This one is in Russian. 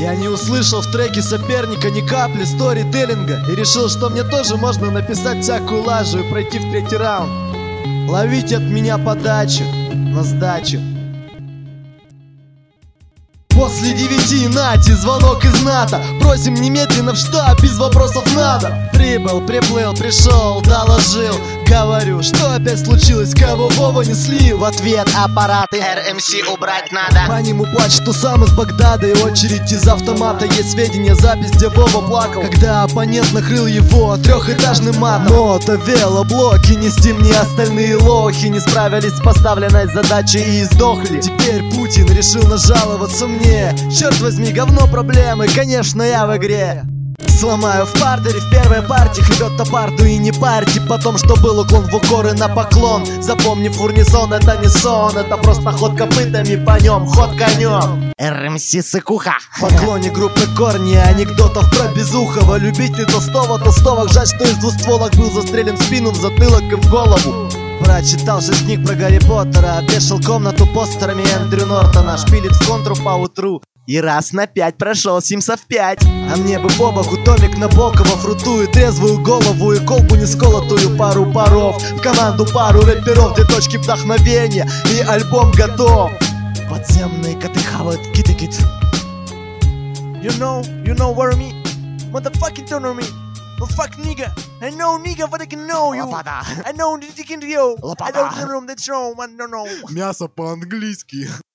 Я не услышал в треке соперника ни капли сторителлинга и решил, что мне тоже можно написать всякую лажу и пройти в третий раунд. Ловите от меня подачу на сдачу. После 9 нати, звонок из НАТО. Просим немедленно в штаб, без вопросов надо. Прибыл, приплыл, пришел, доложил. Говорю, что опять случилось, кого Вова не слил. В ответ аппараты РМС убрать надо. По нему плачет, что сам из Багдада. И очередь из автомата. Есть сведения, запись, где Вова плакал, когда оппонент накрыл его трехэтажным матом. Мото, велоблоки, нести мне остальные лохи не справились с поставленной задачей и сдохли. Теперь Путин решил нажаловаться мне. Черт возьми, говно проблемы, конечно я в игре. Сломаю в партере в первой партии, хребет-то парту и не парьте. Потом, что был уклон в укоры на поклон. Запомни, фурнисон это не сон, это просто ход копытами по нем, ход конем. РМС сыкуха. Поклонник группы Корни, анекдотов про Безухова. Любитель Толстого, жаль, что из двустволок был застрелен в спину, в затылок и в голову. Прочитал 6 книг про Гарри Поттера, обвешал комнату постерами Эндрю Нортона, шпилит в контру по утру и раз на 5 прошел Симсов 5. А мне бы по боку томик Набокова, фрутую трезвую голову и колбу несколотую, пару паров в команду, пару рэперов, 2 точки вдохновения и альбом готов. Подземные коты хавают киты-кит. You know what I mean? Motherfucking turn on me. Well, fuck nigga, I know nigga, but I can know you. Лопата. I know that you can do. I Лопата. don't know that's wrong, I don't know. Мясо по-английски.